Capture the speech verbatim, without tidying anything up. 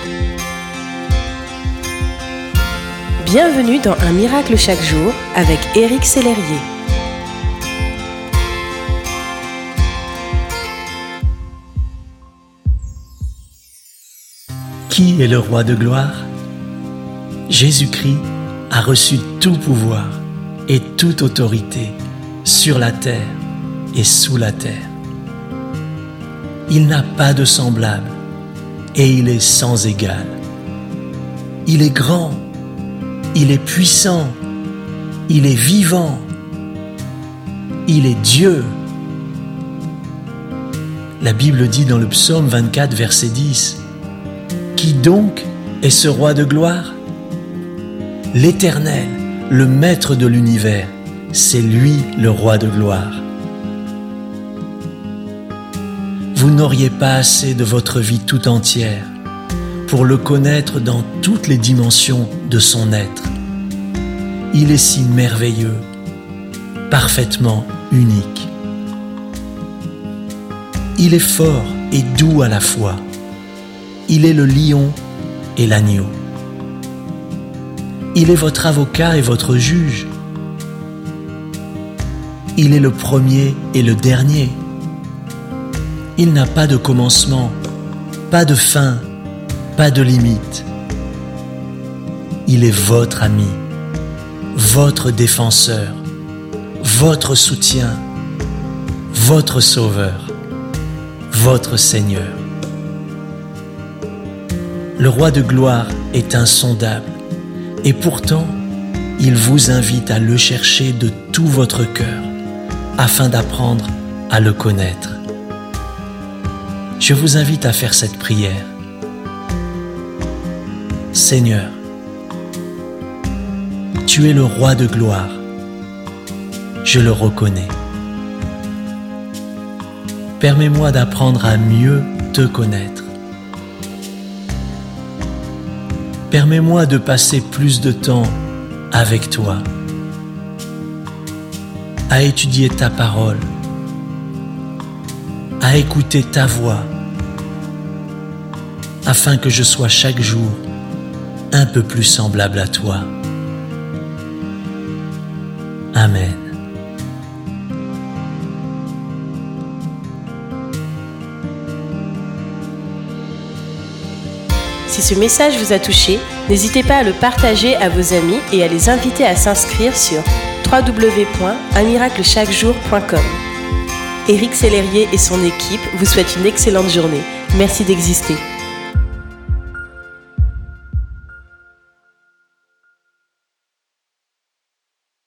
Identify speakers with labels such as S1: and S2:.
S1: Bienvenue dans Un miracle chaque jour avec Éric Sellerier.
S2: Qui est le roi de gloire ? Jésus-Christ a reçu tout pouvoir et toute autorité sur la terre et sous la terre. Il n'a pas de semblable et il est sans égal. Il est grand, il est puissant, il est vivant, il est Dieu. La Bible dit dans le psaume vingt-quatre, verset dix, « Qui donc est ce roi de gloire ? L'Éternel, le Maître de l'univers, c'est lui le roi de gloire. » Vous n'auriez pas assez de votre vie tout entière pour le connaître dans toutes les dimensions de son être. Il est si merveilleux, parfaitement unique. Il est fort et doux à la fois. Il est le lion et l'agneau. Il est votre avocat et votre juge. Il est le premier et le dernier. Il n'a pas de commencement, pas de fin, pas de limite. Il est votre ami, votre défenseur, votre soutien, votre sauveur, votre Seigneur. Le roi de gloire est insondable et pourtant, il vous invite à le chercher de tout votre cœur afin d'apprendre à le connaître. Je vous invite à faire cette prière. Seigneur, tu es le roi de gloire. Je le reconnais. Permets-moi d'apprendre à mieux te connaître. Permets-moi de passer plus de temps avec toi, à étudier ta parole, à écouter ta voix, afin que je sois chaque jour un peu plus semblable à toi. Amen.
S1: Si ce message vous a touché, n'hésitez pas à le partager à vos amis et à les inviter à s'inscrire sur w w w point un miracle chaque jour point com. Éric Sellerier et son équipe vous souhaitent une excellente journée. Merci d'exister.